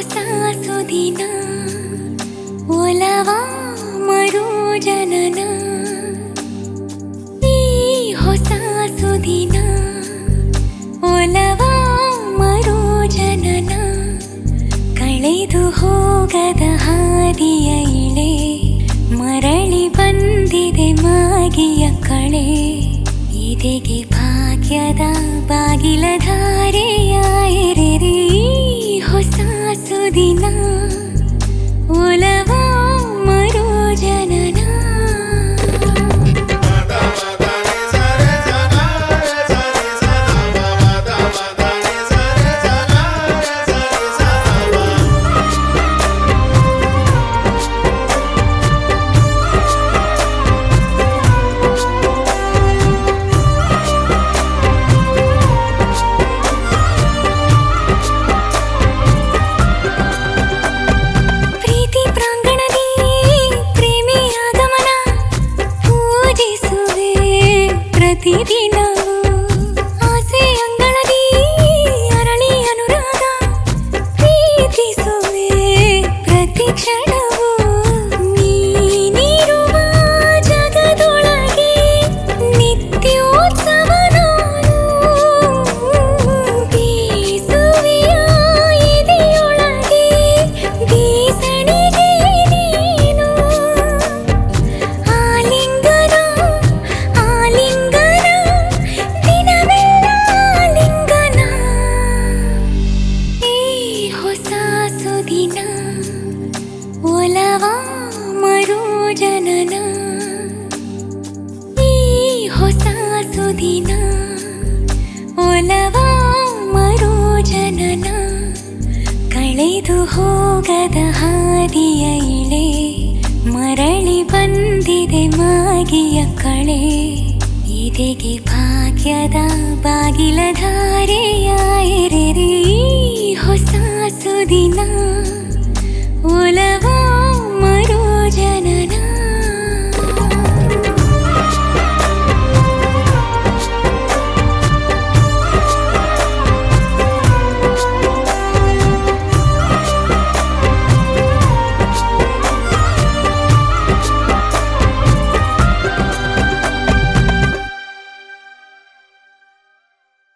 ಹೊಸ ಸುದಿನ ಒಲವ ಮರು ಜನನ ಈ ಹೊಸ ಸುದಿನ ಒಲವ ಮರು ಜನನ ಕಳೆದು ಹೋಗದ ಹಾದಿಯ ಇಳೆ ಮರಳಿ ಬಂದಿದೆ ಮಾಗಿಯ ಕಳೆ ಇದೆಗೆ ಭಾಗ್ಯದ ಬಾಗಿಲ ಧಾರೆಯ ಎರೆರಿ ಹೊಸ ಸುದಿನ ಒಲವ ಮರು ಜನನ ಪ್ರತಿದಿನವೂ ಆಸೆ ಅಂಗಳದಿ ಅರಳಿ ಅನುರಾಗ ಪ್ರೀತಿಸುವೆ ಪ್ರತಿ ಕ್ಷಣವೂ ನೀನಿರುವ ಜಗದೊಳಗೆ ನಿತ್ಯೋತ್ಸವ ನಾನು ಬೀಸುವೆಯ ಎದೆಯೊಳಗೆ ಬೀಸಣಿಗೆ ನೀನು ಆಲಿಂಗನ ಸುದಿನ ಒಲವ ಮರು ಜನನ ಈ ಹೊಸ ಸುದಿನ ಒಲವ ಮರು ಜನನ ಕಳೆದು ಹೋಗದ ಹಾದಿಯ ಇಳೆ ಮರಳಿ ಬಂದಿದೆ ಮಾಗಿಯ ಕಳೆ ಇದೆಗೆ ಭಾಗ್ಯದ ಬಾಗಿಲ ಧಾರೆಯ ಎರೆರಿ ಹೊಸ ಸುದಿನ ಒಲ